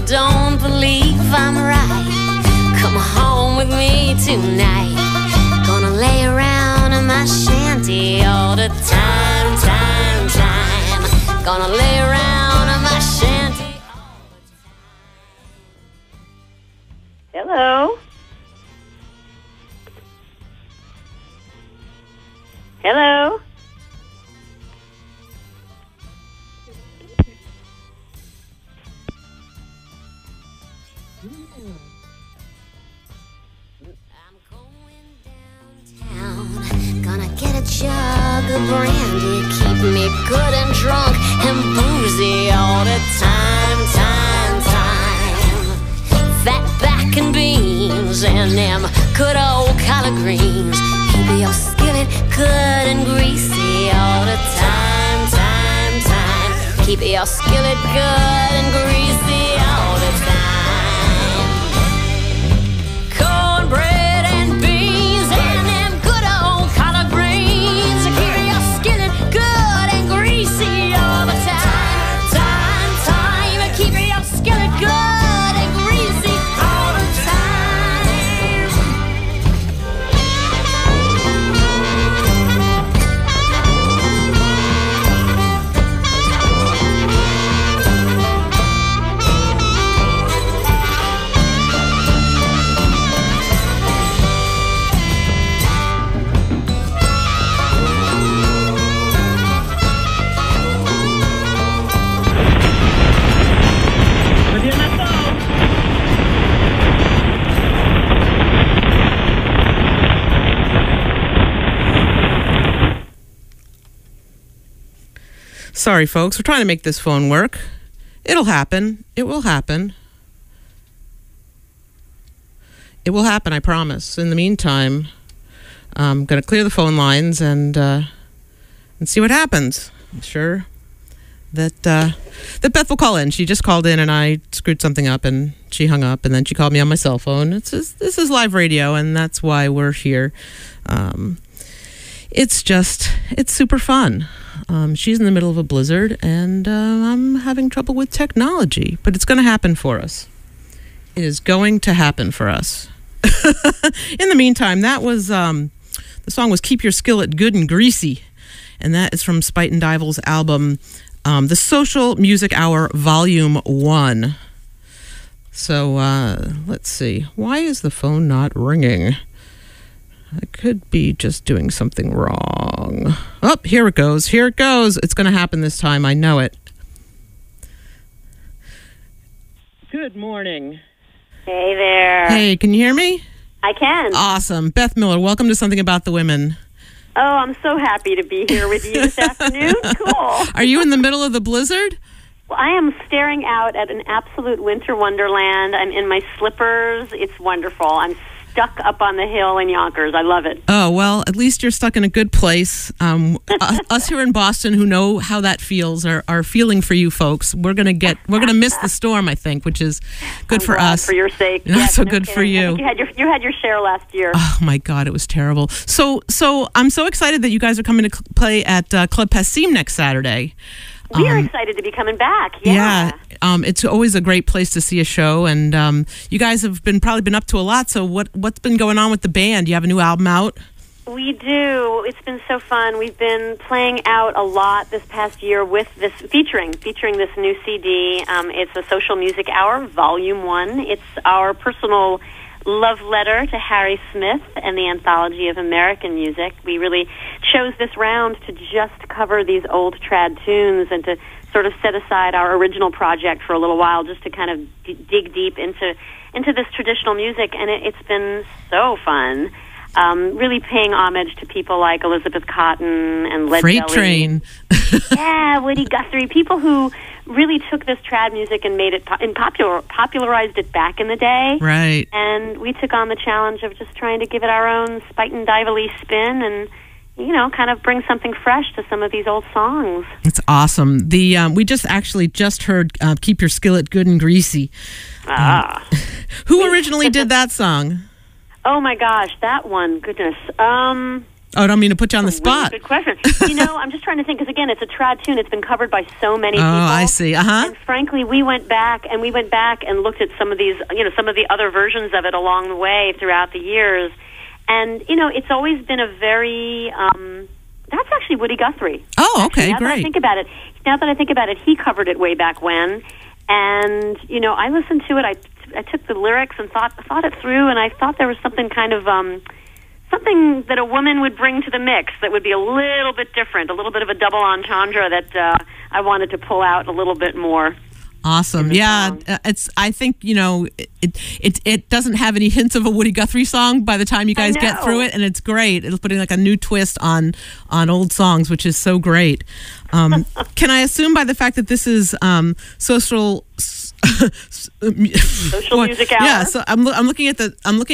don't believe I'm right, come home with me tonight. Gonna lay around in my shanty all the time, time, time. Gonna lay around in my shanty all the time. Hello? Hello? Gonna get a jug of brandy, keep me good and drunk and boozy all the time, time, time. Fat back and beans and them good old collard greens, keep your skillet good and greasy all the time, time, time. Keep your skillet good and greasy all the time. Cornbread and beans and them good old collard greens, keep your skillet good and greasy all the time, time, time. Keep your skillet good and greasy all the time. Sorry, folks. We're trying to make this phone work. It'll happen. It will happen. It will happen, I promise. In the meantime, I'm going to clear the phone lines and see what happens. I'm sure that Beth will call in. She just called in and I screwed something up and she hung up and then she called me on my cell phone. This is live radio and that's why we're here. It's super fun. She's in the middle of a blizzard and I'm having trouble with technology, but it's going to happen for us. It is going to happen for us. In the meantime, that was the song was Keep Your Skillet Good and Greasy, and that is from Spite and Dival's album The Social Music Hour Volume 1. So let's see. Why is the phone not ringing? I could be just doing something wrong. Oh, here it goes. Here it goes. It's going to happen this time. I know it. Good morning. Hey there. Hey, can you hear me? I can. Awesome. Beth Miller, welcome to Something About the Women. Oh, I'm so happy to be here with you this afternoon. Cool. Are you in the middle of the blizzard? Well, I am staring out at an absolute winter wonderland. I'm in my slippers. It's wonderful. I'm stuck up on the hill in Yonkers. I love it. Oh, well, at least you're stuck in a good place. Us here in Boston who know how that feels are feeling for you folks. We're going to miss the storm, I think, which is good for us. For your sake. Not yes, so no good kidding. for you. I think you had your share last year. Oh my God, it was terrible. So I'm so excited that you guys are coming to play at Club Passim next Saturday. We are excited to be coming back. Yeah. It's always a great place to see a show, and you guys have probably been up to a lot. So what's been going on with the band? You have a new album out? We do. It's been so fun. We've been playing out a lot this past year with this featuring this new CD. It's a Social Music Hour, Volume 1. It's our personal love letter to Harry Smith and the Anthology of American Music. We really chose this round to just cover these old trad tunes and to sort of set aside our original project for a little while just to kind of dig deep into this traditional music, and it's been so fun. Really paying homage to people like Elizabeth Cotten and Led Freight Belly. Train. Yeah, Woody Guthrie. People who really took this trad music and made it popularized it back in the day. Right. And we took on the challenge of just trying to give it our own Spite and Dival-y spin and, kind of bring something fresh to some of these old songs. It's awesome. We just heard Keep Your Skillet Good and Greasy. Who originally did that song? Oh my gosh, that one! Goodness. Oh, I don't mean to put you on the spot. Really good question. I'm just trying to think, because again, it's a trad tune. It's been covered by so many people. Oh, I see. And frankly, we went back and looked at some of these, some of the other versions of it along the way throughout the years. And, it's always been a very, that's actually Woody Guthrie. Oh, okay, now great. That I think about it, he covered it way back when. And, I listened to it. I took the lyrics and thought it through, and I thought there was something kind of, something that a woman would bring to the mix that would be a little bit different, a little bit of a double entendre that I wanted to pull out a little bit more. Awesome. Yeah, I think, it doesn't have any hints of a Woody Guthrie song by the time you guys get through it, and it's great. It's putting like a new twist on old songs, which is so great. Can I assume by the fact that this is social music hour? Yeah, so I'm looking at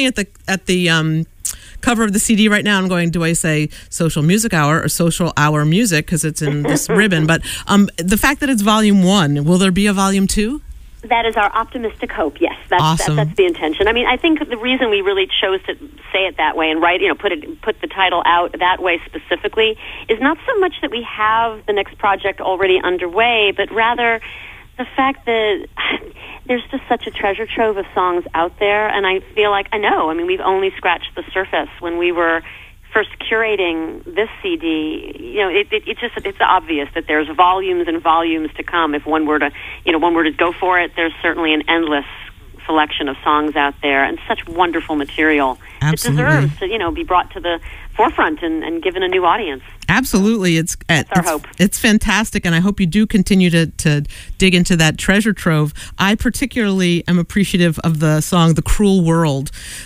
the cover of the CD right now. I'm going, do I say social music hour or social hour music, because it's in this ribbon? But the fact that it's volume 1, will there be a volume 2? That is our optimistic hope. Yes, that's the intention. I mean, I think the reason we really chose to say it that way and put the title out that way specifically is not so much that we have the next project already underway, but rather the fact that there's just such a treasure trove of songs out there, and I feel like we've only scratched the surface. When we were first curating this CD, it's obvious that there's volumes and volumes to come. If one were to go for it, there's certainly an endless selection of songs out there, and such wonderful material. Absolutely. It deserves to be brought to the forefront and given a new audience. Absolutely. It's our hope. It's fantastic, and I hope you do continue to dig into that treasure trove. I particularly am appreciative of the song The Cruel War,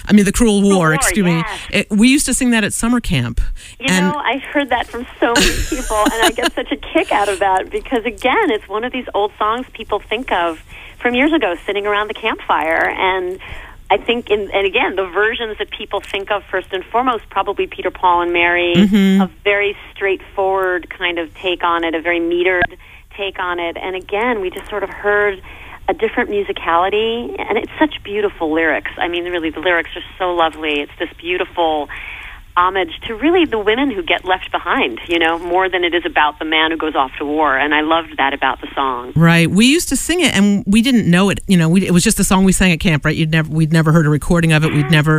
excuse me. We used to sing that at summer camp. I've heard that from so many people, and I get such a kick out of that, because again, it's one of these old songs people think of from years ago, sitting around the campfire. And I think, and again, the versions that people think of first and foremost, probably Peter, Paul, and Mary, a very straightforward kind of take on it, a very metered take on it. And again, we just sort of heard a different musicality, and it's such beautiful lyrics. I mean, really, the lyrics are so lovely. It's this beautiful homage to really the women who get left behind, more than it is about the man who goes off to war. And I loved that about the song. Right. We used to sing it, and we didn't know it. It was just a song we sang at camp, right? We'd never heard a recording of it. We'd never,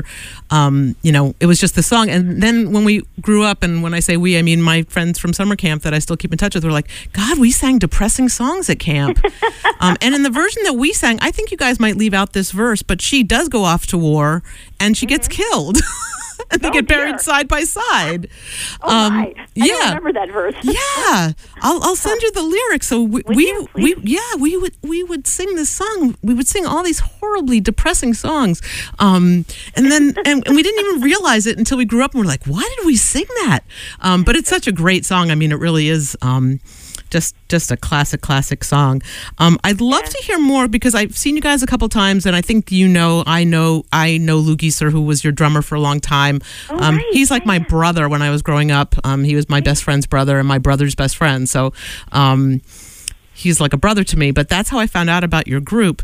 it was just the song. And then when we grew up, and when I say we, I mean my friends from summer camp that I still keep in touch with, were like, God, we sang depressing songs at camp. And in the version that we sang, I think you guys might leave out this verse, but she does go off to war, and she gets killed. And they get buried side by side. I don't remember that verse. Yeah, I'll send you the lyrics. So we would sing this song. We would sing all these horribly depressing songs, and then we didn't even realize it until we grew up, and we're like, why did we sing that? But it's such a great song. I mean, it really is. Just a classic song. I'd love to hear more, because I've seen you guys a couple times, and I think I know Lou Gieser, who was your drummer for a long time. Right. He's like my brother when I was growing up. He was my best friend's brother and my brother's best friend. So he's like a brother to me. But that's how I found out about your group.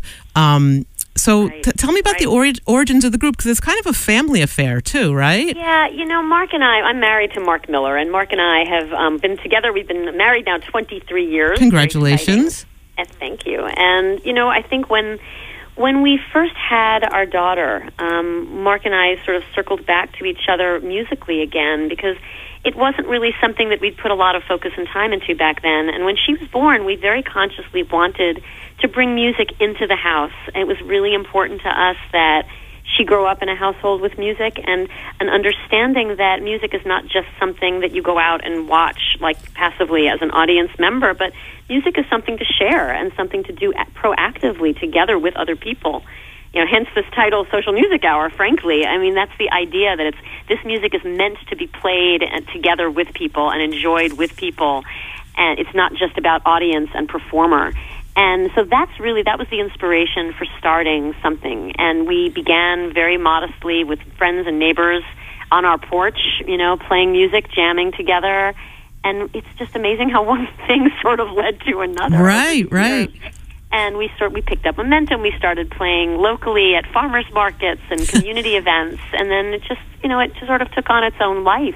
So tell me about the origins of the group, because it's kind of a family affair too, right? Yeah, Mark and I'm married to Mark Miller, and Mark and I have been together. We've been married now 23 years. Congratulations. Yes, thank you. And, I think when we first had our daughter, Mark and I sort of circled back to each other musically again, because it wasn't really something that we'd put a lot of focus and time into back then. And when she was born, we very consciously wanted to bring music into the house. It was really important to us that she grow up in a household with music, and an understanding that music is not just something that you go out and watch like passively as an audience member, but music is something to share and something to do proactively together with other people. Hence this title, Social Music Hour, frankly. I mean, that's the idea that this music is meant to be played together with people and enjoyed with people, and it's not just about audience and performer. And so that was the inspiration for starting something. And we began very modestly with friends and neighbors on our porch, playing music, jamming together. And it's just amazing how one thing sort of led to another. Right. And we picked up momentum. We started playing locally at farmers markets and community events. And then it just, it sort of took on its own life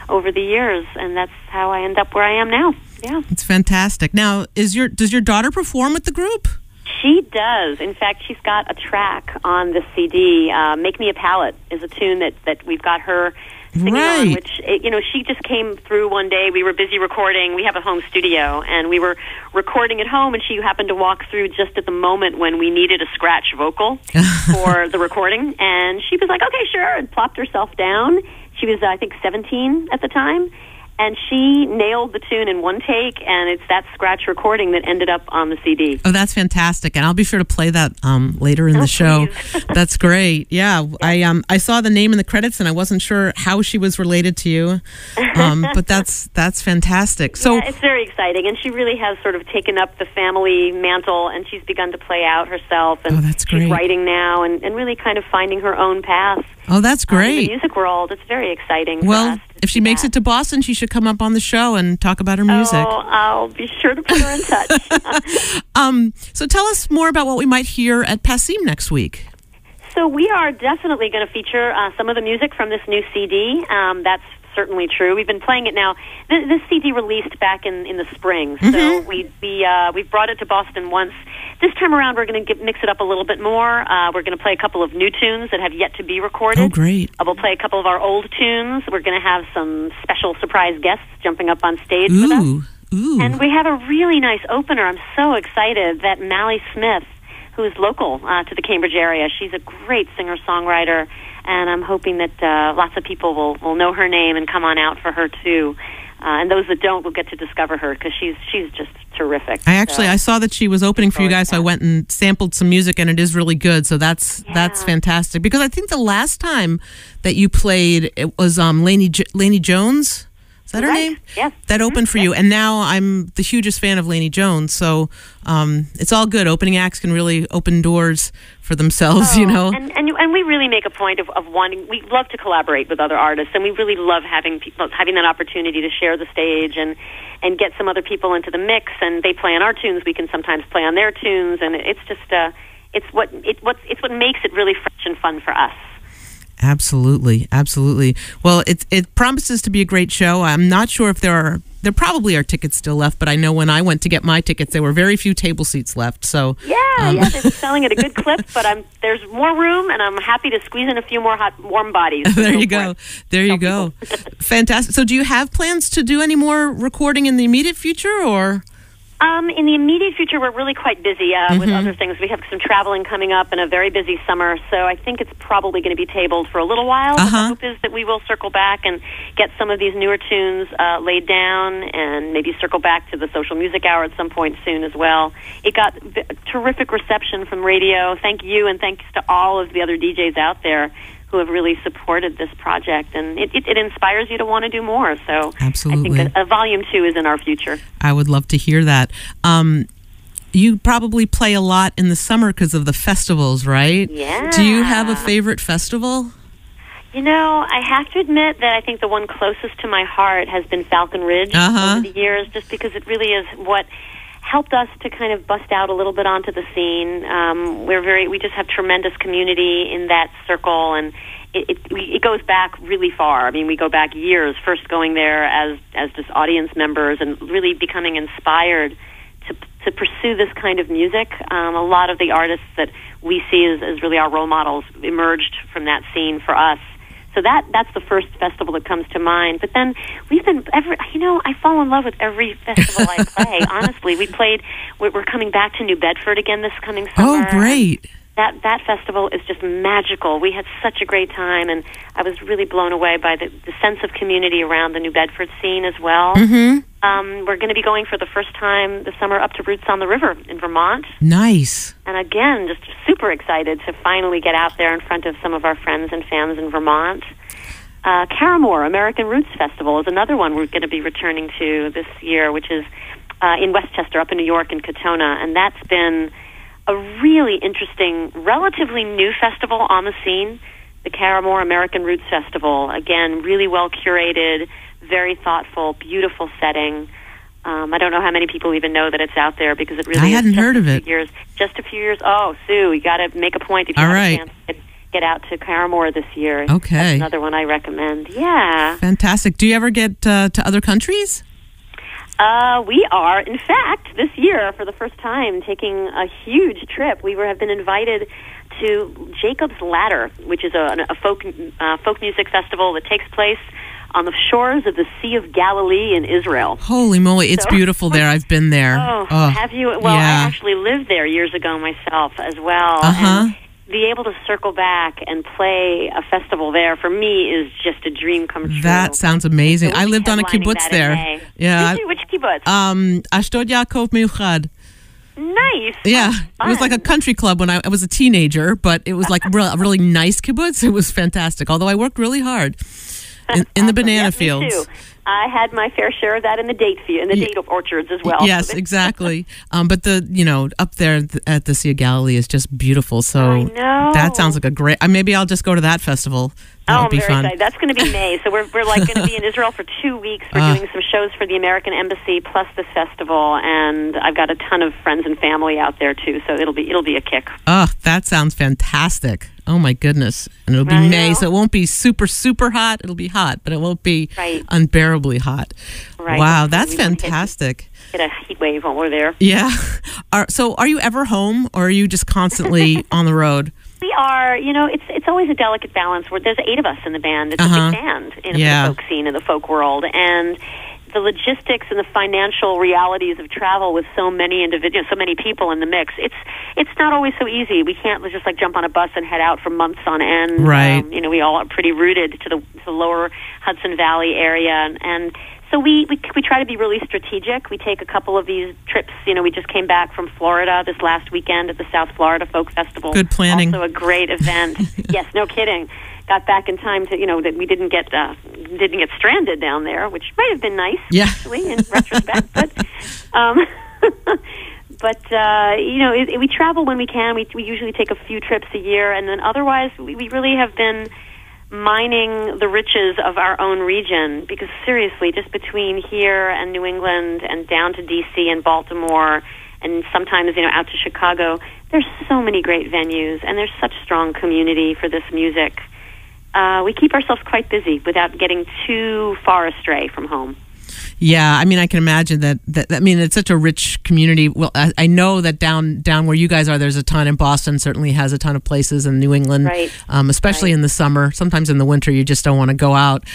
over the years, and that's how I end up where I am now. Yeah. It's fantastic. Now, does your daughter perform with the group? She does. In fact, she's got a track on the CD. "Make Me a Palette" is a tune that we've got her singing on, which, she just came through one day. We were busy recording. We have a home studio, and we were recording at home, and she happened to walk through just at the moment when we needed a scratch vocal for the recording, and she was like, "Okay, sure," and plopped herself down. She was, I think, 17 at the time. And she nailed the tune in one take, and it's that scratch recording that ended up on the CD. Oh, that's fantastic, and I'll be sure to play that later in the show. That's great. Yeah, I saw the name in the credits, and I wasn't sure how she was related to you, but that's fantastic. So yeah, it's very exciting, and she really has sort of taken up the family mantle, and she's begun to play out herself. And that's great. She's writing now, and really kind of finding her own path. Oh, that's great. In the music world, it's very exciting. Well, if she makes it to Boston, she should come up on the show and talk about her music. Oh, I'll be sure to put her in touch. So tell us more about what we might hear at Passim next week. So we are definitely going to feature some of the music from this new CD. That's certainly true. We've been playing it now. This CD released back in the spring, so we've brought it to Boston once. This time around, we're going to mix it up a little bit more. We're going to play a couple of new tunes that have yet to be recorded. Oh, great. We'll play a couple of our old tunes. We're going to have some special surprise guests jumping up on stage with us. Ooh. And we have a really nice opener. I'm so excited that Mally Smith, who is local to the Cambridge area, she's a great singer-songwriter, and I'm hoping that lots of people will know her name and come on out for her, too. And those that don't will get to discover her because she's just terrific. I saw that she was opening for you guys, so I went and sampled some music, and it is really good. So that's fantastic. Because I think the last time that you played, it was Lainey Jones. Is that her name? Yes. That opened for you, and now I'm the hugest fan of Lainey Jones. So it's all good. Opening acts can really open doors for themselves, And we really make a point of wanting. We love to collaborate with other artists, and we really love having that opportunity to share the stage and get some other people into the mix. And they play on our tunes. We can sometimes play on their tunes, and it's just it's what makes it really fresh and fun for us. Absolutely. Well, it promises to be a great show. I'm not sure if there probably are tickets still left, but I know when I went to get my tickets, there were very few table seats left. So yeah, they're selling at a good clip, but there's more room, and I'm happy to squeeze in a few more hot, warm bodies. There you go. Fantastic. So do you have plans to do any more recording in the immediate future, or? In the immediate future, we're really quite busy with other things. We have some traveling coming up and a very busy summer, so I think it's probably going to be tabled for a little while. But the hope is that we will circle back and get some of these newer tunes laid down and maybe circle back to the Social Music Hour at some point soon as well. It got terrific reception from radio. Thank you, and thanks to all of the other DJs out there who have really supported this project, and it inspires you to want to do more. So absolutely. I think that a volume 2 is in our future. I would love to hear that. You probably play a lot in the summer because of the festivals, right? Yeah. Do you have a favorite festival? I have to admit that I think the one closest to my heart has been Falcon Ridge over the years, just because it really is what helped us to kind of bust out a little bit onto the scene. We just have tremendous community in that circle, and it goes back really far. I mean, we go back years, first going there as just audience members and really becoming inspired to pursue this kind of music. A lot of the artists that we see as really our role models emerged from that scene for us. So that's the first festival that comes to mind. But then I fall in love with every festival I play. Honestly, we're coming back to New Bedford again this coming summer. Oh, great. That festival is just magical. We had such a great time, and I was really blown away by the sense of community around the New Bedford scene as well. We're going to be going for the first time this summer up to Roots on the River in Vermont. Nice. And again, just super excited to finally get out there in front of some of our friends and fans in Vermont. Caramore American Roots Festival is another one we're going to be returning to this year, which is in Westchester, up in New York, in Katona. And that's been a really interesting, relatively new festival on the scene, the Caramore American Roots Festival. Again, really well curated, very thoughtful, beautiful setting. I don't know how many people even know that it's out there because it really I hadn't heard of it. Just a few years. Oh, Sue, you got to make a point if you have a chance get out to Paramore this year. Okay. That's another one I recommend. Yeah. Fantastic. Do you ever get to other countries? We are, in fact, this year, for the first time, taking a huge trip. We have been invited to Jacob's Ladder, which is a folk music festival that takes place on the shores of the Sea of Galilee in Israel. Holy moly, it's beautiful there. I've been there. Oh, have you? Well, yeah. I actually lived there years ago myself as well. Uh-huh. And be able to circle back and play a festival there, for me, is just a dream come true. That sounds amazing. So I lived on a kibbutz there. Yeah. Did you? Which kibbutz? Ashdod Yaakov Meuchad. Nice. Yeah, Fun. it was like a country club when I was a teenager, but it was like a really nice kibbutz. It was fantastic, although I worked really hard in the banana Yes, me fields. too. I had my fair share of that in the date orchards as well. Yes, exactly. But up there at the Sea of Galilee is just beautiful. So I know. that sounds like a great. Maybe I'll just go to that festival. That would I'm be very fun. excited. That's going to be May. So we're like going to be in Israel for 2 weeks. We're doing some shows for the American Embassy plus this festival, and I've got a ton of friends and family out there too. So it'll be a kick. Oh, that sounds fantastic. Oh my goodness. And it'll be I May, know. so it won't be super, super hot. It'll be hot, but it won't be Right. unbearably hot. Right. Wow, that's We won't fantastic. Get a heat wave while we're there. Yeah. So are you ever home, or are you just constantly on the road? We are, it's always a delicate balance. There's 8 of us in the band. It's a big band in Yeah. the folk scene, in the folk world, and the logistics and the financial realities of travel with so many individuals, so many people in the mix. It's not always so easy. We can't just like jump on a bus and head out for months on end. Right. We all are pretty rooted to the lower Hudson Valley area, and so we try to be really strategic. We take a couple of these trips. We just came back from Florida this last weekend at the South Florida Folk Festival. Good planning. Also a great event. Yes, no kidding. Got back in time to that we didn't get stranded down there, which might have been nice. Yeah. Actually, in retrospect, but. We travel when we can. We usually take a few trips a year, and then otherwise we really have been mining the riches of our own region, because seriously, just between here and New England and down to D.C. and Baltimore and sometimes out to Chicago, there's so many great venues, and there's such strong community for this music. We keep ourselves quite busy without getting too far astray from home. Yeah, I mean, I can imagine that. I mean, it's such a rich community. Well, I know that down where you guys are, there's a ton. In Boston certainly has a ton of places, in New England, Right. Especially in the summer. Sometimes in the winter, you just don't want to go out.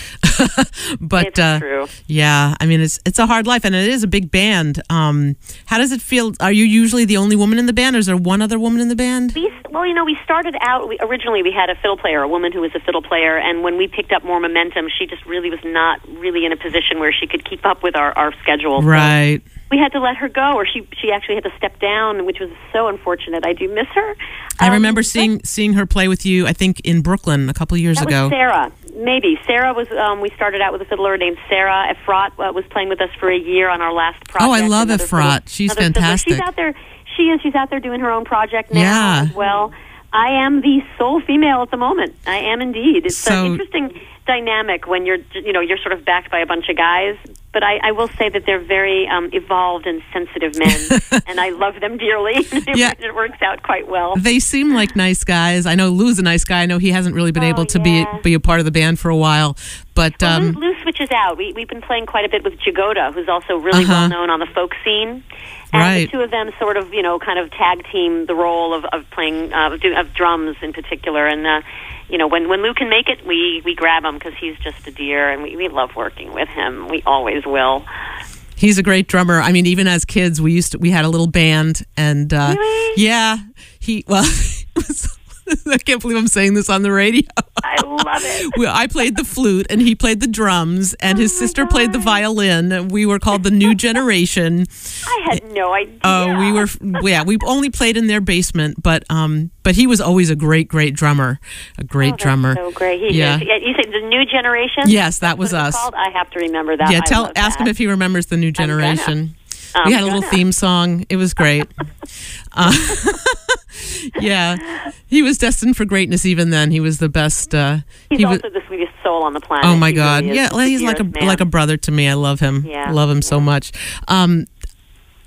But It's true. yeah, I mean, it's a hard life, and it is a big band. How does it feel? Are you usually the only woman in the band, or is there one other woman in the band? We started out, originally we had a fiddle player, a woman who was a fiddle player, and when we picked up more momentum, she just really was not really in a position where she could keep up with our schedule. Right. So we had to let her go, or she actually had to step down, which was so unfortunate. I do miss her. I remember seeing her play with you, I think, in Brooklyn a couple of years That ago. was Sarah. Maybe. Sarah was, we started out with a fiddler named Sarah. Efrat was playing with us for a year on our last project. Oh, I love Another Efrat. fiddle- She's another fiddler. fantastic. She's out there. She's out there doing her own project now Yeah. as well. I am the sole female at the moment. I am indeed. It's So- an interesting dynamic when you're sort of backed by a bunch of guys. But I will say that they're very evolved and sensitive men, and I love them dearly. Yeah. It works out quite well. They seem like nice guys. I know Lou's a nice guy. I know he hasn't really been able to yeah. be a part of the band for a while. But Well, Lou switches out. We've been playing quite a bit with Jagoda, who's also really well known on the folk scene. And Right. the two of them sort of, kind of tag team the role of playing of drums in particular. And when Lou can make it, we grab him because he's just a dear, and we love working with him. We always will. he's a great drummer. I mean, even as kids, we had a little band, and Really? yeah, I can't believe I'm saying this on the radio. I love it. I played the flute and he played the drums, and his my sister played the God. violin. We were called the New Generation. I had no idea. Oh, we only played in their basement, but he was always a great drummer, That's drummer. so great. He Yeah. is. You say the New Generation? Yes, that was That's what it's us. called? I have to remember that. Yeah, I love ask him that. if he remembers the New gonna. Generation. We had a little theme song. It was great. Yeah, he was destined for greatness. Even then, he was the best. He's he was. also the sweetest soul on the planet. Oh my He God! really is Yeah, the he's like dearest man. a brother to me. I love him. Yeah, I love him so much.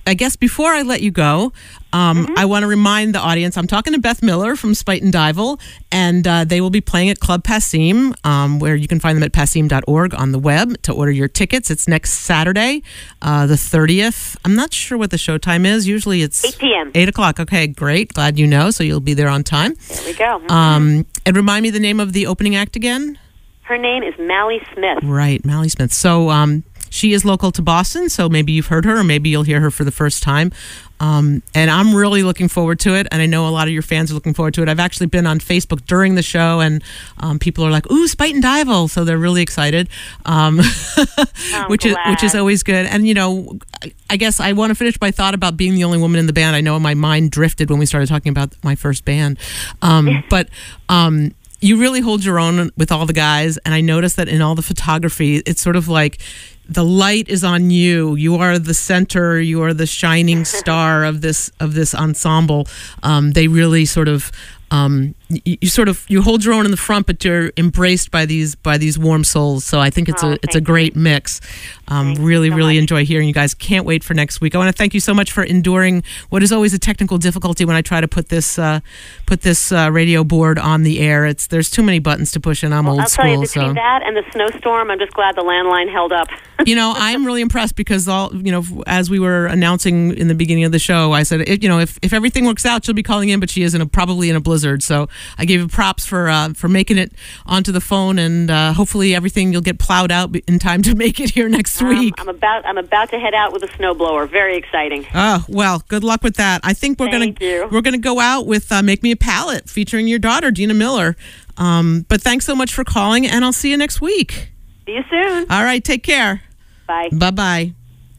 I guess before I let you go, I want to remind the audience, I'm talking to Beth Miller from Spite and Dival, and they will be playing at Club Passim, where you can find them at passim.org on the web to order your tickets. It's next Saturday, the 30th. I'm not sure what the show time is. Usually it's 8 p.m. 8 o'clock. Okay, great. Glad you know, so you'll be there on time. There we go. And remind me the name of the opening act again? Her name is Mally Smith. Right, Mally Smith. So she is local to Boston, so maybe you've heard her, or maybe you'll hear her for the first time. And I'm really looking forward to it, and I know a lot of your fans are looking forward to it. I've actually been on Facebook during the show, and people are like, "Ooh, Spite and Dival," so they're really excited, which is always good. And I guess I want to finish my thought about being the only woman in the band. I know my mind drifted when we started talking about my first band, but. You really hold your own with all the guys, and I noticed that in all the photography, it's sort of like the light is on you. You are the center. You are the shining star of this ensemble. They really sort of you hold your own in the front, but you're embraced by these warm souls. So I think it's a great mix. Really enjoy hearing you guys. Can't wait for next week. I want to thank you so much for enduring what is always a technical difficulty when I try to put this radio board on the air. There's too many buttons to push, and I'm old school. I'll tell you, between that and the snowstorm, I'm just glad the landline held up. I'm really impressed because as we were announcing in the beginning of the show, I said, if everything works out, she'll be calling in, but she is probably in a blizzard. So I gave you props for making it onto the phone, and hopefully everything you'll get plowed out in time to make it here next week. I'm about to head out with a snowblower. Very exciting. Oh, well, good luck with that. I think we're gonna go out with "Make Me a Palette" featuring your daughter Dina Miller. But thanks so much for calling, and I'll see you next week. See you soon. All right, take care. Bye. Bye-bye.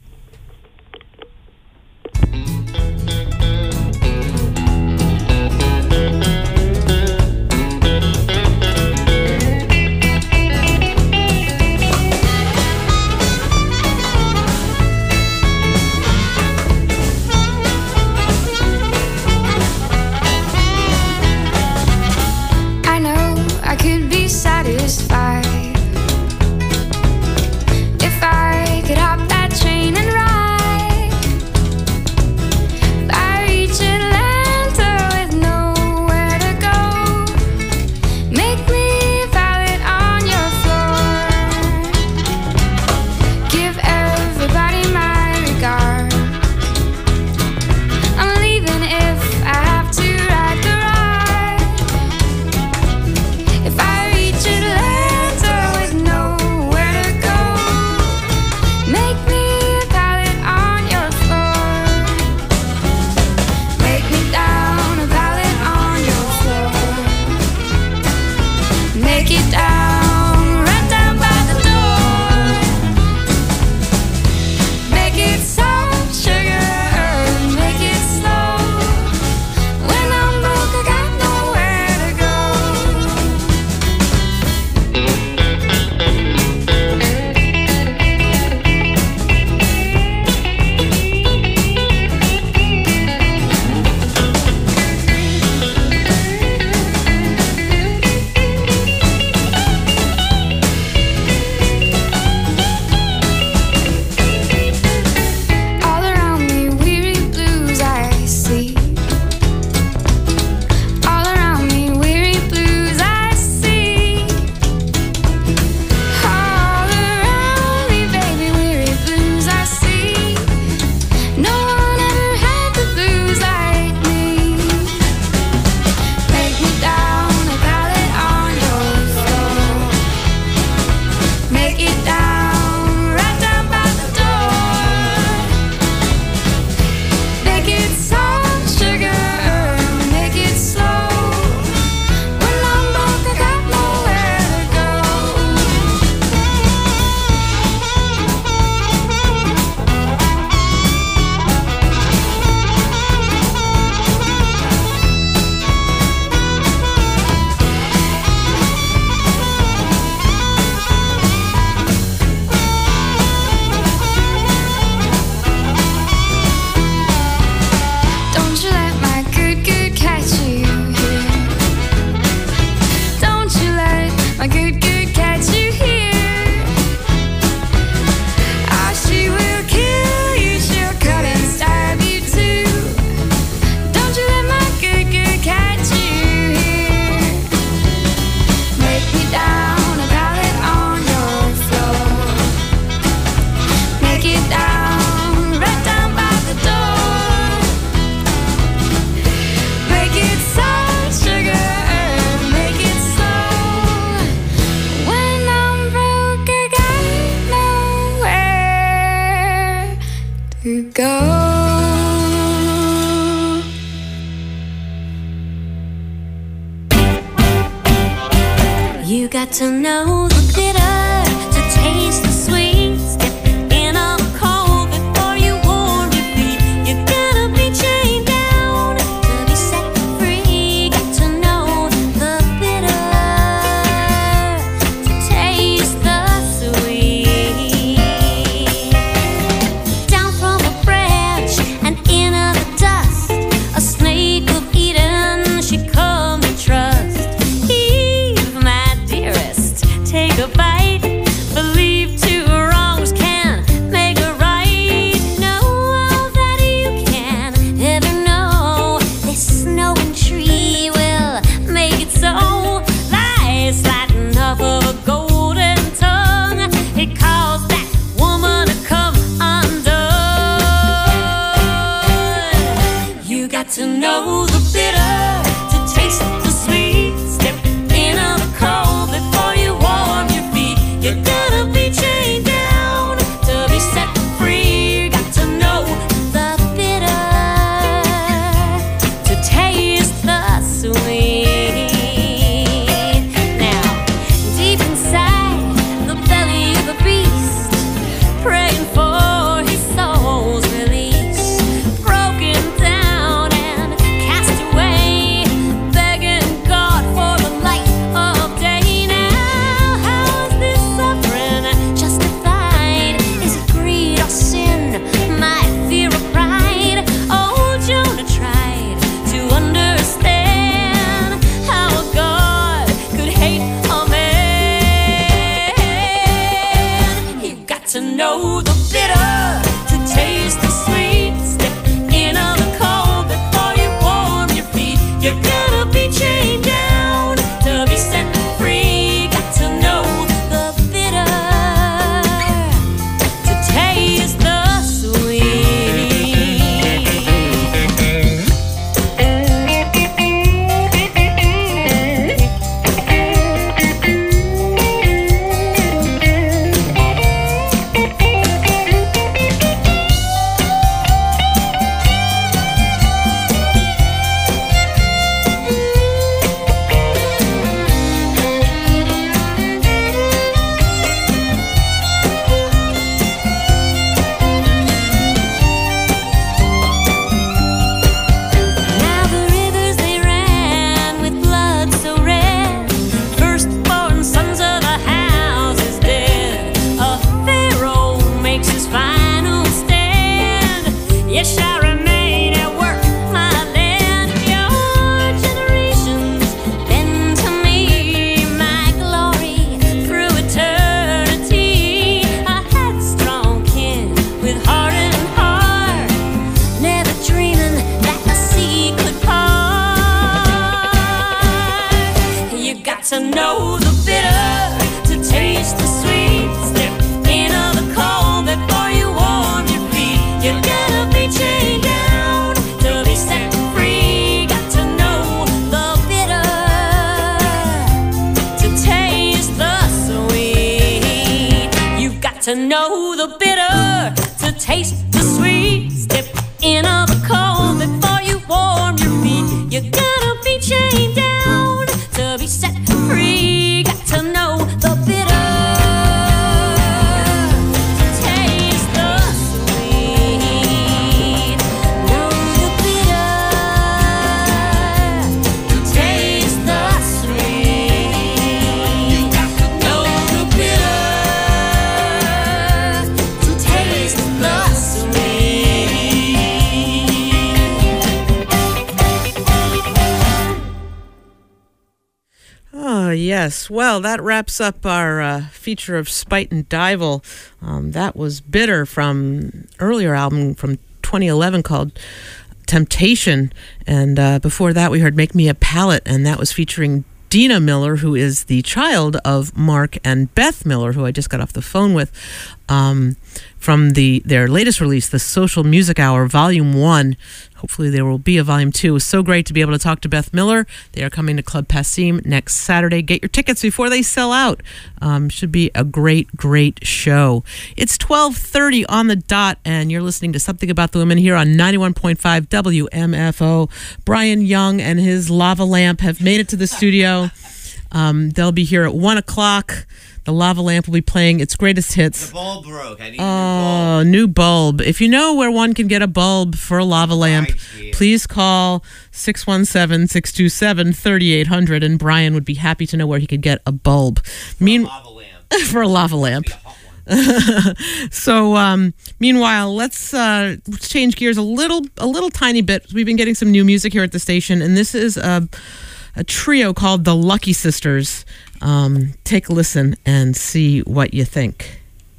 I know I could be satisfied if I could hop that You got to know the bitter to taste the sweet. Step in a cold before you warm your feet. You gotta be chained down to be set free. Got to know the bitter to taste the sweet. Down from a branch and in of the dust, a snake of Eden she come to trust. Eve, my dearest, take a bite. Believe two wrongs can make a right. Know all that you can ever know. This snowing tree will make it so. Lies sliding off of a golden tongue. It calls that woman to come undone. You got to know the bitter to taste the sweet. Step in on the cold before you warm your feet. You gotta be chained down to be set free. Got to know the bitter to taste the sweet. Now, deep inside the belly of the beast, praying for his soul's release. Broken down and cast away, begging God for the light of day. Now, how is this suffering justified? Is it greed or sin? My fear or pride? Oh, Jonah tried to understand how a God could hate a man. You got to know the bitter to taste the sweet. Step in on the cold before you warm your feet. You gotta be chained down to be set free. Got to know the bitter to taste the Now the rivers they ran with blood so red, firstborn sons of the house is dead. A Pharaoh makes his final stand. Yes, shall remain at work, my land. Your generations bend to me my glory through eternity. A headstrong kin with hardened heart, never dreaming that the sea could part. You got to know the bitter to taste the sweet. Step in on the cold before you warm your feet. You gotta be chained down to be set free. Got to know the bitter to taste the sweet. You've got to know the bitter to taste the sweet. Step in on the cold before you warm your feet. You gotta be chained down to be set free. Got to know the bitter to taste the sweet. Know the bitter to taste the sweet. Know the bitter to taste the sweet. Oh, yes. Well, that wraps up our feature of Spite and Dival. That was Bitter from earlier album from 2011 called Temptation. And before that, we heard Make Me a Palette, and that was featuring Dina Miller, who is the child of Mark and Beth Miller, who I just got off the phone with, from their latest release, The Social Music Hour, Volume 1. Hopefully there will be a Volume 2. It was so great to be able to talk to Beth Miller. They are coming to Club Passim next Saturday. Get your tickets before they sell out. Should be a great, great show. It's 12:30 on the dot, and you're listening to Something About the Women here on 91.5 WMFO. Brian Young and his lava lamp have made it to the studio. They'll be here at 1 o'clock. The Lava Lamp will be playing its greatest hits. The bulb broke. I need a new bulb. If you know where one can get a bulb for a lava lamp, please call 617-627-3800, and Brian would be happy to know where he could get a bulb. For a lava lamp. So, meanwhile, let's change gears a little tiny bit. We've been getting some new music here at the station, and this is a trio called the Lucky Sisters. Take a listen and see what you think.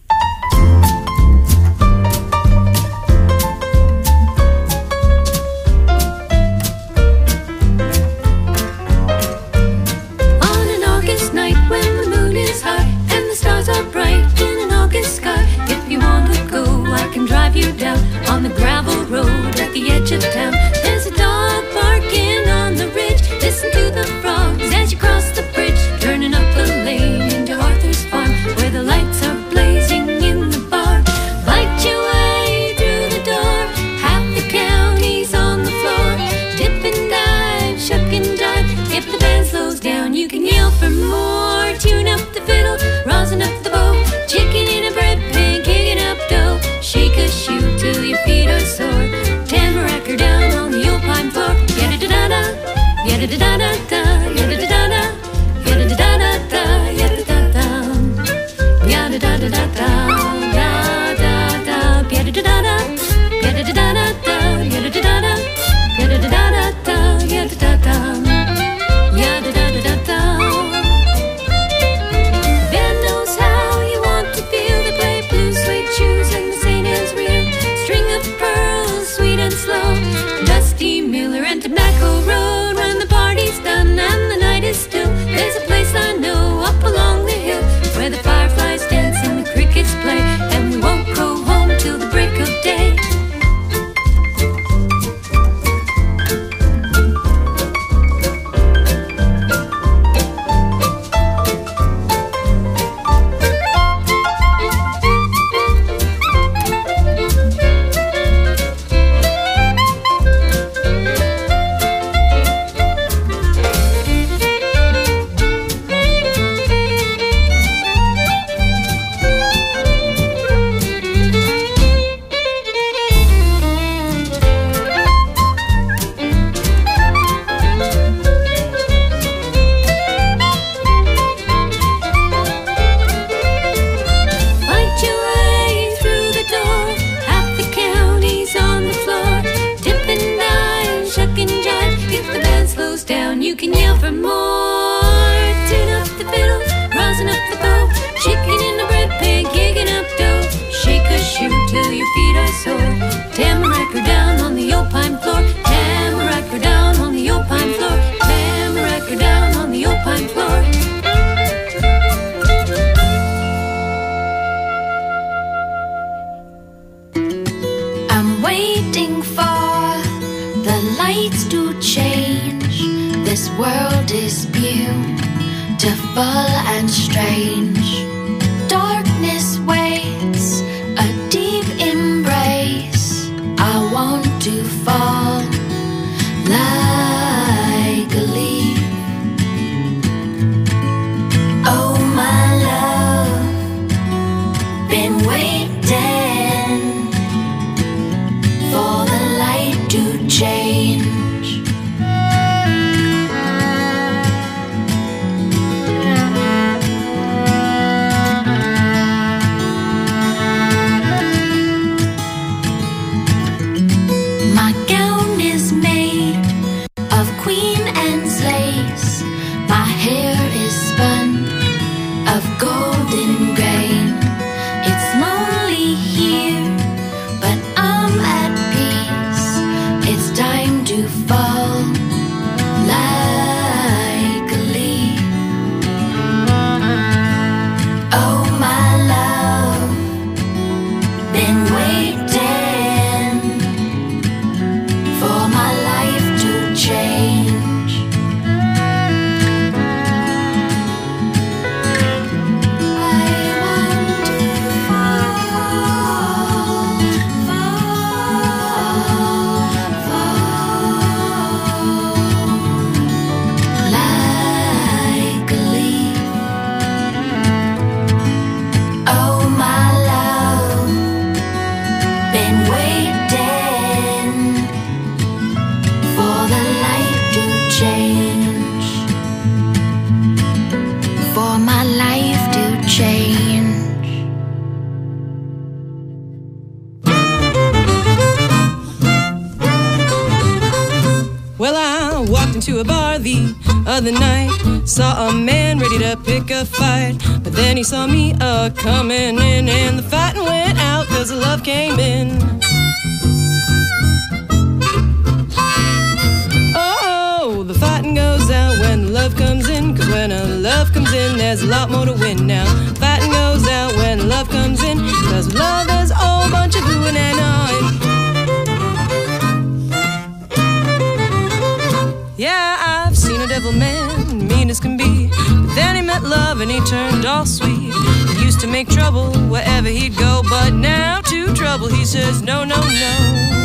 On an August night when the moon is high and the stars are bright in an August sky, if you want to go, I can drive you down on the gravel road at the edge of town. There's a dog barking on the ridge. Listen to the frogs as you cross the bridge, turning up the lane into Arthur's farm, where the lights are blazing in the bar. Fight your way through the door, half the county's on the floor. Dip and dive, shuck and jive. If the band slows down, you can yell for more. Tune up the fiddle, rosin up the bow, chicken in a bread pan, kicking up dough. Shake a shoe till your feet are sore. Tamarack down on the old pine floor. Yada-da-da-da, yada-da-da-da-da, yada-da-da-da, yada-da-da-da-da, yada-da-da, yada-da-da-da-da, da-da-da, yada-da-da-da, yada-da-da-da-da, yada-da-da-da, yada-da-da-da-da, yada-da-da, yada-da-da-da-da. Band knows how you want to feel. They play blue suede shoes and the St. Anne's reel. String of pearls, sweet and slow. Dusty Miller and Tobacco Road. When the party's done and the night is still, there's a place I know up along the hill, where the fireflies dance and the crickets play, and we won't go home till the break of day. Fight your way through the door, half the county's on the floor. Dip and dive, shuck and jive. If the band slows down, you can yell for more. Tune up the fiddle, rosin up the bow, chicken in the bread pan, kicking up dough. Shake a shoe till your feet are sore. Tamarack down on the old pine floor. Tamarack down on the old pine floor. Tamarack down on the old pine floor. I'm waiting for the lights to change. This world is beautiful and strange. Darkness waits a deep embrace. I want to fall like a leaf. Oh my love, been waiting for the light to change. other night. Saw a man ready to pick a fight, but then he saw me coming in, and the fighting went out 'cause the love came in. Oh, the fighting goes out when the love comes in, 'cause when a love comes in, there's a lot more to win now. Fighting goes out when love comes in, 'cause with love there's a whole bunch of oohing and ahhing. Yeah, I've seen a devil man, mean as can be, but then he met love and he turned all sweet. He used to make trouble wherever he'd go, but now to trouble he says no, no, no.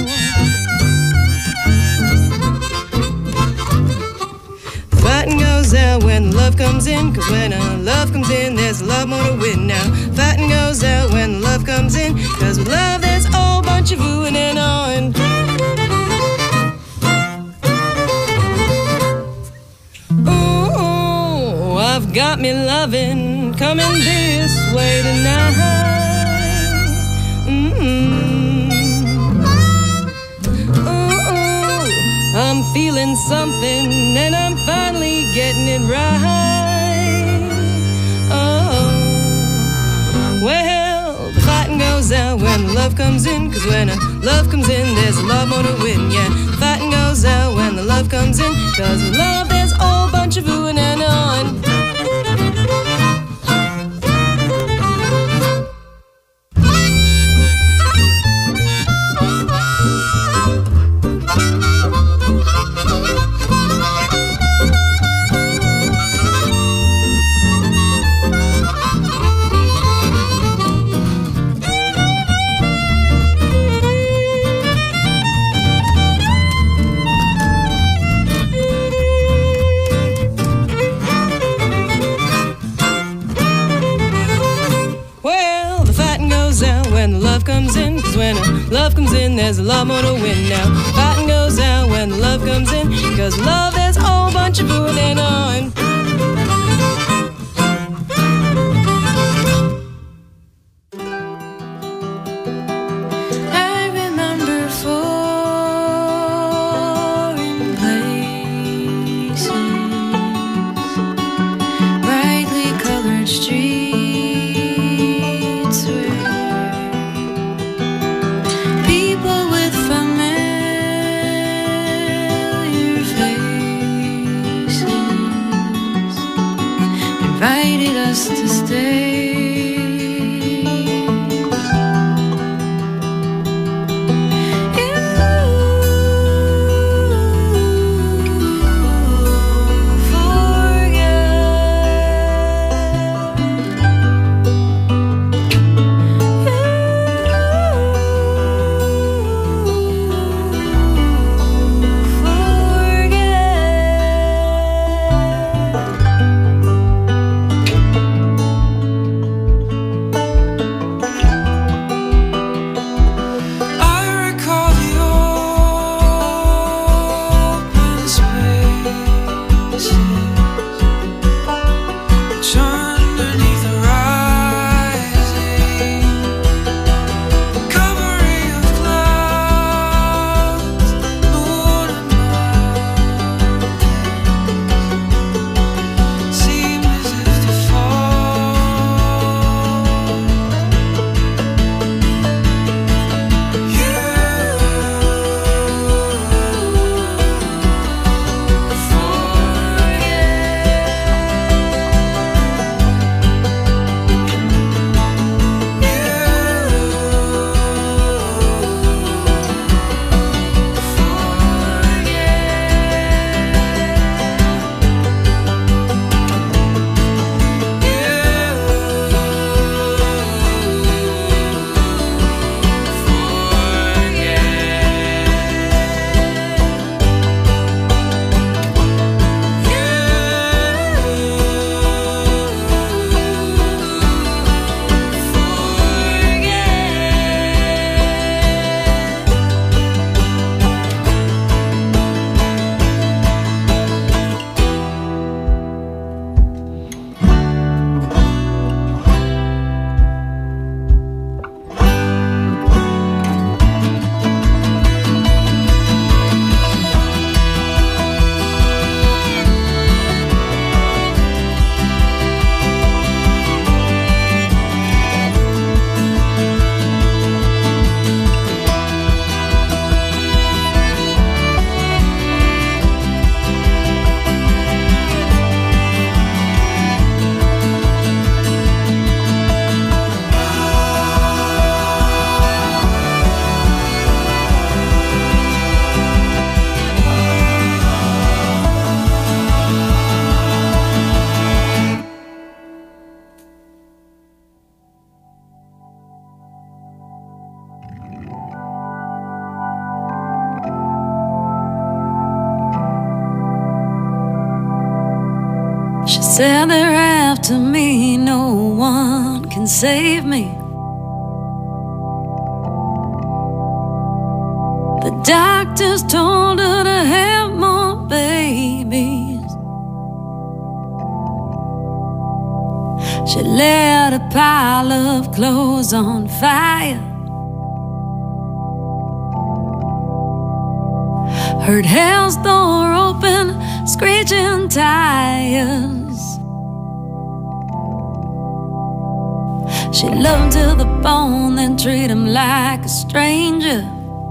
The fighting goes out when love comes in, 'cause when a love comes in, there's a lot more to win now. Fighting goes out when love comes in, 'cause with love there's a whole bunch of oohing and ahhing. I've got me loving coming this way tonight. Ooh, I'm feeling something and I'm finally getting it right. Oh, well, the fighting goes out when love comes in, 'cause when a love comes in, there's a lot more to win. Yeah, the fighting goes out when the love comes in, 'cause with love there's a whole bunch of oohing and ahhing. When the love comes in, 'cause when a love comes in, there's a lot more to win now. Fighting goes out when the love comes in, 'cause love there's a whole bunch of oohing and ahhing. I remember foreign places, brightly colored streets where invited us to stay. She said they're after me, no one can save me. The doctors told her to have more babies. She lit a pile of clothes on fire. Heard hell's door open, screeching tires. She loved him to the bone, then treat him like a stranger.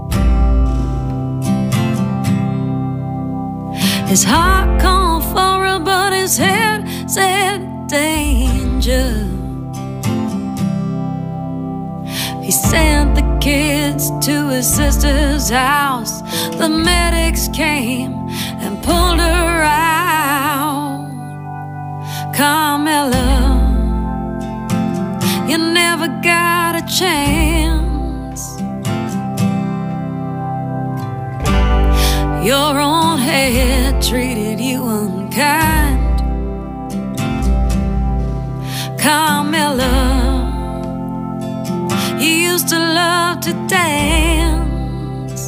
His heart called for her, but his head said danger. He sent the kids to his sister's house. The medics came and pulled her out. Carmela, you never got a chance. Your own head treated you unkind. Carmela, you used to love to dance.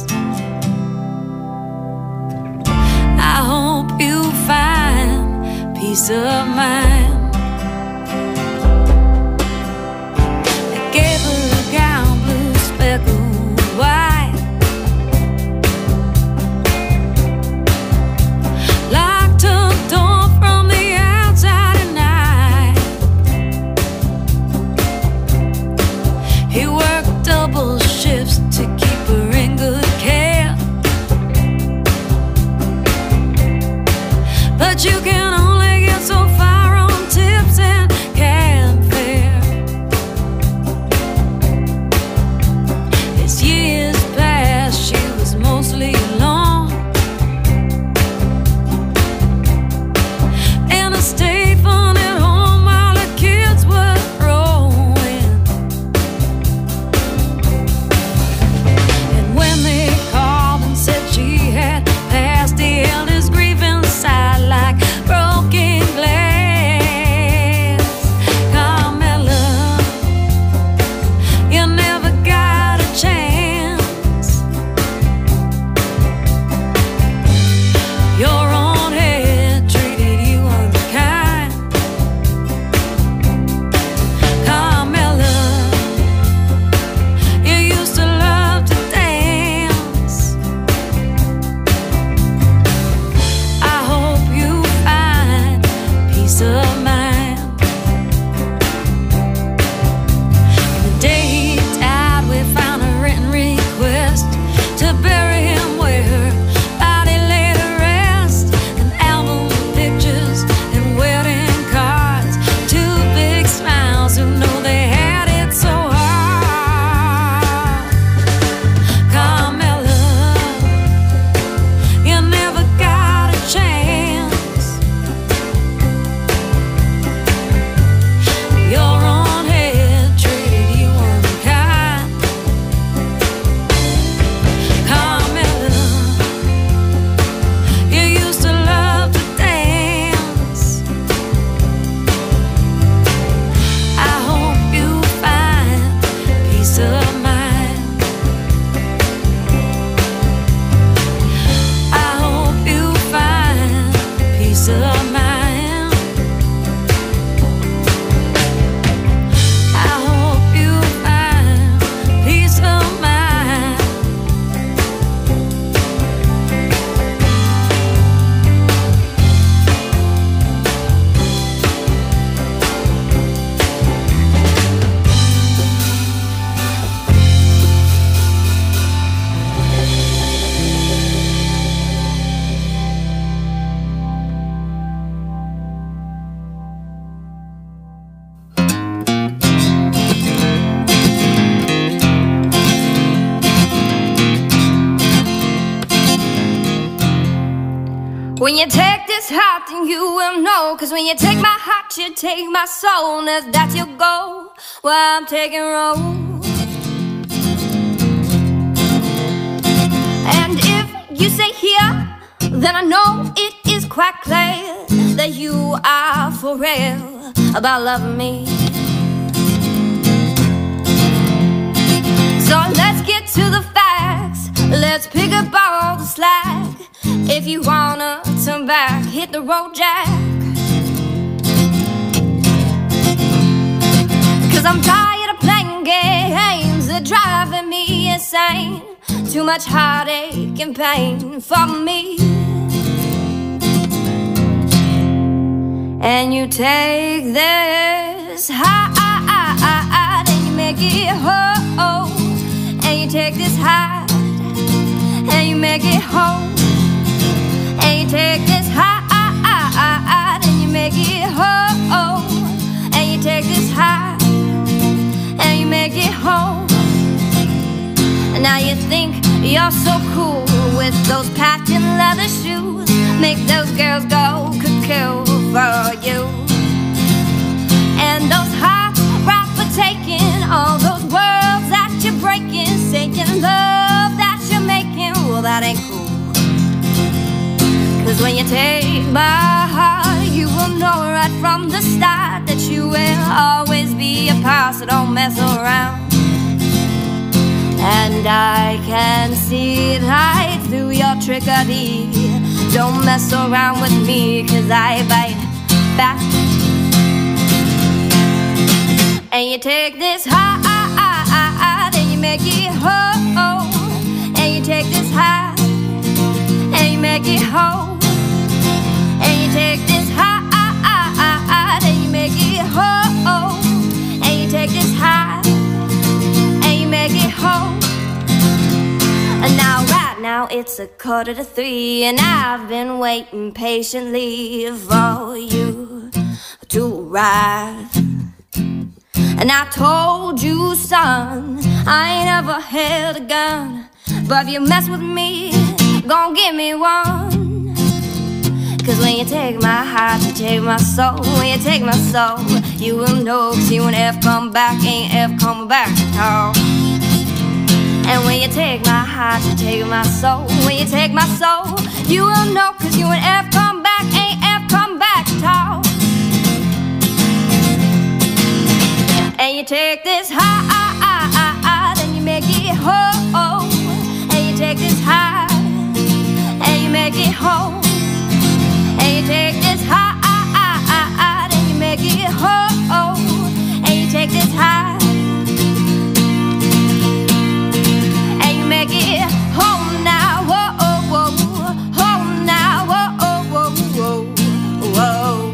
I hope you find peace of mind. I gave her a gown, blue speckled white. Locked her door from the outside at night. He worked double shifts to keep her in good care. But you can only get so far on tips and cab fare. As years passed, she was mostly alone. And a state fund at home while the kids were growing. And when they called and said she had passed, the elders grief inside like broken glass. Carmela, you never got a chance. Your own head treated you unkind. Carmela, you used to love to dance. I hope you find peace of mind. The day he died, we found a written request to bury him where her body lay to rest. An album of pictures and wedding cards. Two big smiles who know they had it so hard. Carmela, you never got a chance. Your own head treated you unkind. Carmela, you used to love to dance. I hope you find peace of mind. I hope you find peace of mind. I hope you find peace of mind. When you take this heart, then you will know. 'Cause when you take my heart, you take my soul. And if that's your goal, well, I'm taking road. And if you say here, then I know it is quite clear that you are for real about loving me. So let's get to the facts. Let's pick up all the slack. If you wanna turn back, hit the road, Jack. 'Cause I'm tired of playing games that driving me insane. Too much heartache and pain for me. And you take this high and you make it whole. And you take this high and you make it whole. And you take this high and you make it whole. And you take this high and you make it whole. And now you think you're so cool with those patent leather shoes. Make those girls go cuckoo for you. And those hearts right for taking, all those worlds that you're breaking, saying love that you're making, well that ain't cool. 'Cause when you take my heart, you will know right from the start that you will always be a part, so don't mess around. And I can see right through your trickery. Don't mess around with me, 'cause I bite back. And you take this high and you make it whole. And you take this high and you make it whole. And you take this high and you make it whole. And you take this high and you make it whole. And now right now it's 2:45 and I've been waiting patiently for you to arrive. And I told you, son, I ain't ever held a gun, but if you mess with me, gon' give me one. 'Cause when you take my heart, you take my soul. When you take my soul, you will know. 'Cause you and F come back, ain't F coming back at all. And when you take my heart, you take my soul. When you take my soul, you will know. 'Cause you and F come back, ain't F come back at all. And you take this high and you make it whole. And you take this high and you make it whole. And you take this high and you make it whole. And you take this high and you make it whole now. Whoa, whoa, whole now. Whoa, whoa, whoa, whoa.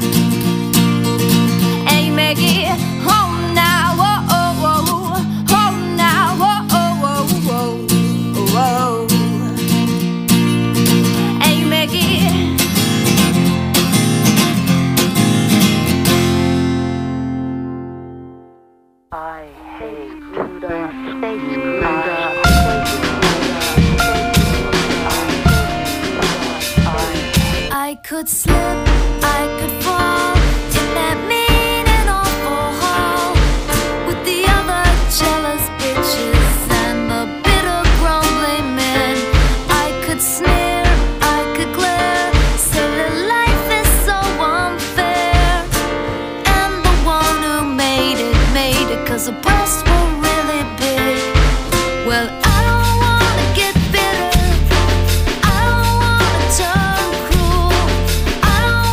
And you make it whole. I hate Rudolph, Space I could slip, I could fall in that mean and awful hall with the other jealous bitches and the bitter grumbling men. I could sneer, I could glare, say that life is so unfair, and the one who made it 'cause the breasts were really big. Well, I don't wanna get bitter, I don't wanna turn cruel, I don't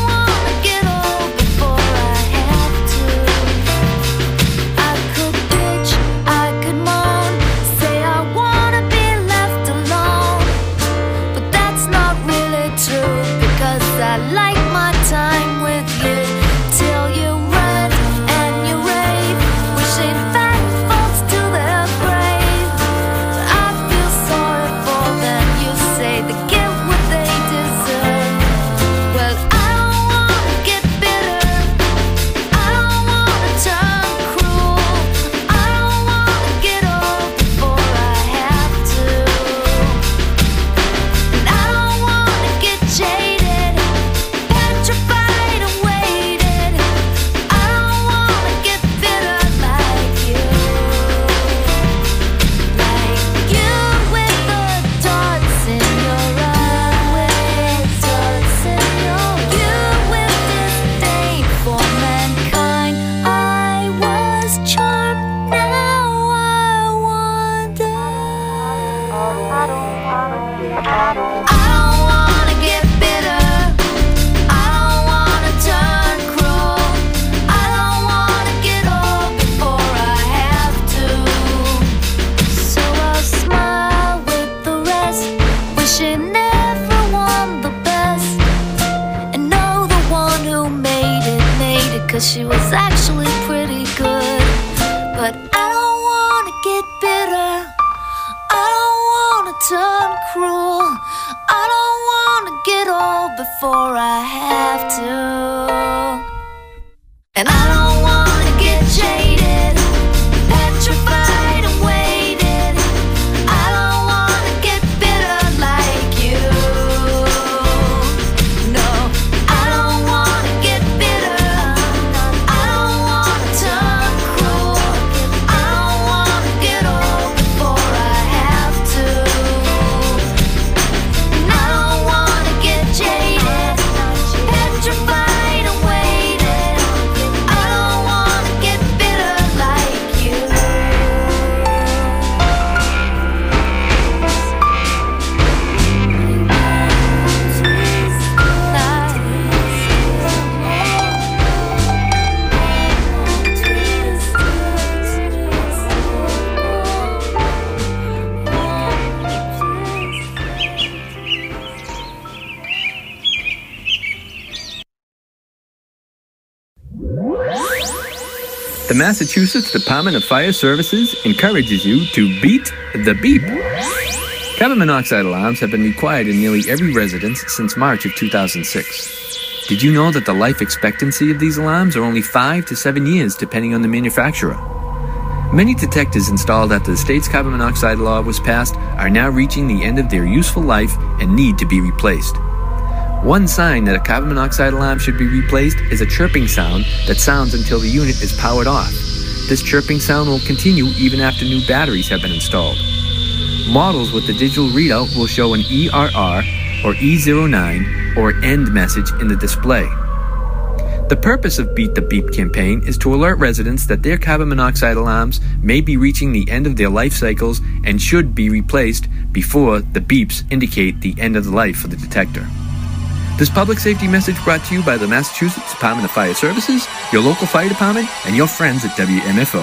'cause she was actually pretty good. But I don't wanna get bitter, I don't wanna turn cruel, I don't wanna get old before I have to. And I don't wanna get jaded, petrified and waited. I don't wanna get bitter like you. No, I don't wanna get bitter, I don't wanna turn cruel, I don't wanna get old before I have to. And I don't wanna get jaded, petrified and waited. I don't wanna get bitter like you. The Massachusetts Department of Fire Services encourages you to beat the beep. Carbon monoxide alarms have been required in nearly every residence since March of 2006. Did you know that the life expectancy of these alarms are only 5 to 7 years depending on the manufacturer? Many detectors installed after the state's carbon monoxide law was passed are now reaching the end of their useful life and need to be replaced. One sign that a carbon monoxide alarm should be replaced is a chirping sound that sounds until the unit is powered off. This chirping sound will continue even after new batteries have been installed. Models with the digital readout will show an ERR or E09 or END message in the display. The purpose of Beat the Beep campaign is to alert residents that their carbon monoxide alarms may be reaching the end of their life cycles and should be replaced before the beeps indicate the end of the life of the detector. This public safety message brought to you by the Massachusetts Department of Fire Services, your local fire department, and your friends at WMFO.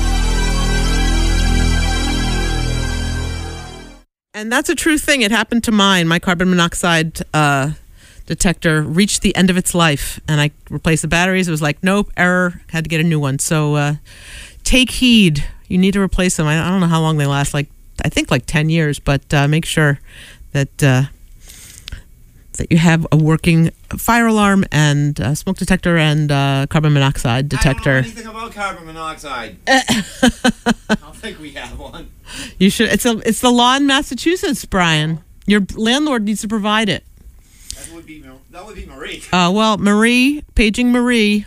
And that's a true thing. It happened to mine. My carbon monoxide detector reached the end of its life, and I replaced the batteries. It was like, nope, error, had to get a new one. So take heed. You need to replace them. I don't know how long they last, I think 10 years, but make sure that that you have a working fire alarm and smoke detector and carbon monoxide detector. I don't know anything about carbon monoxide. I don't think we have one. You should. It's the law in Massachusetts, Brian. Your landlord needs to provide it. That would be Marie. Well, Marie, paging Marie.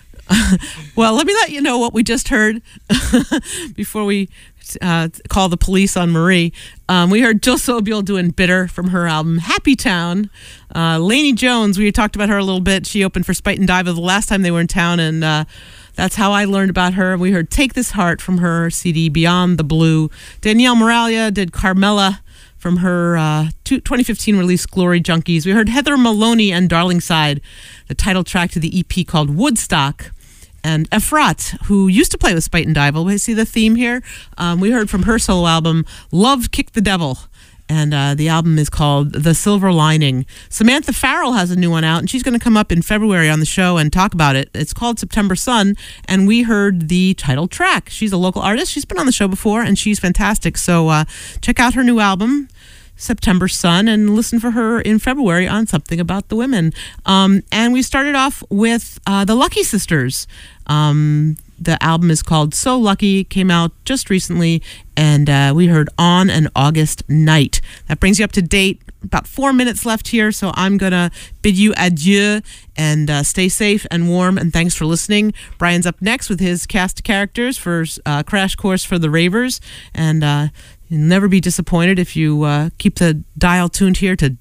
Well, let me let you know what we just heard before we call the police on Marie. We heard Jill Sobule doing Bitter from her album Happy Town. Lainey Jones, we talked about her a little bit. She opened for Spite and Diva the last time they were in town, and that's how I learned about her. We heard Take This Heart from her CD Beyond the Blue. Danielle Moralia did Carmela from her 2015 release Glory Junkies. We heard Heather Maloney and Darling Side, the title track to the EP called Woodstock. And Efrat, who used to play with Spite and Dive. We see the theme here. We heard from her solo album, Love Kick the Devil. And the album is called The Silver Lining. Samantha Farrell has a new one out, and she's going to come up in February on the show and talk about it. It's called September Sun, and we heard the title track. She's a local artist. She's been on the show before, and she's fantastic. So check out her new album, September Sun, and listen for her in February on Something About the Women. And we started off with the Lucky Sisters. The album is called So Lucky, came out just recently, and we heard On an August Night. That brings you up to date. About 4 minutes left here, so I'm going to bid you adieu and stay safe and warm, and thanks for listening. Brian's up next with his cast of characters for Crash Course for the Ravers, and you'll never be disappointed if you keep the dial tuned here to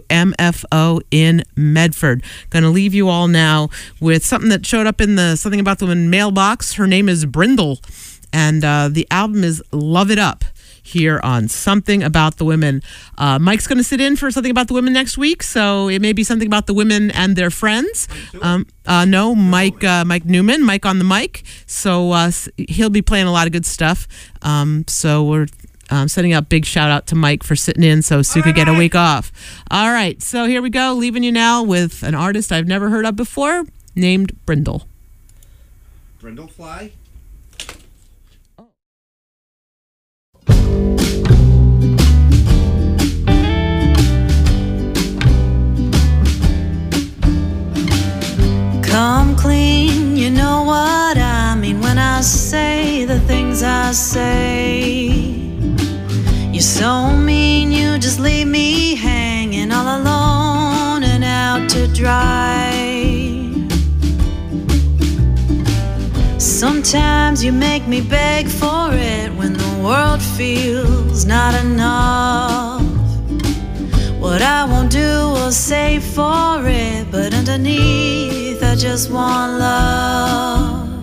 WMFO in Medford. Going to leave you all now with something that showed up in the Something About the Women mailbox. Her name is Brindle, and the album is Love It Up here on Something About the Women. Mike's going to sit in for Something About the Women next week, so it may be Something About the Women and their friends. No, Mike Newman, Mike on the mic. So he'll be playing a lot of good stuff. So we're sending out big shout out to Mike for sitting in so Sue could get a week off. All right, so here we go, leaving you now with an artist I've never heard of before named Brindle. Brindlefly? Come clean, you know what I mean when I say the things I say. You're so mean, you just leave me hanging all alone and out to dry. Sometimes you make me beg for it when the world feels not enough. What I won't do will save for it, but underneath I just want love.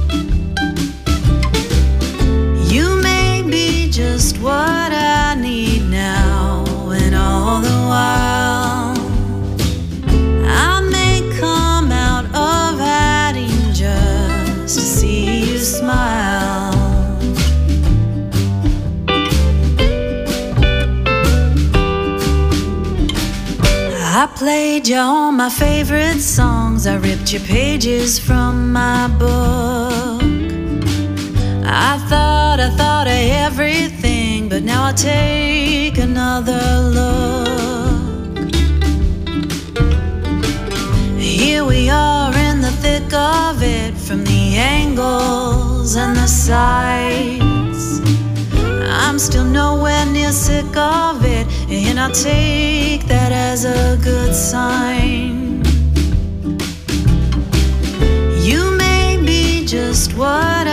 You may be just what I need now, and all the while I may come out of hiding just to see you smile. I played you all my favorite songs, I ripped your pages from my book. I thought of everything, but now I take another look. Here we are in the thick of it, from the angles and the sides. I'm still nowhere near sick of it, and I'll take that as a good sign. You may be just what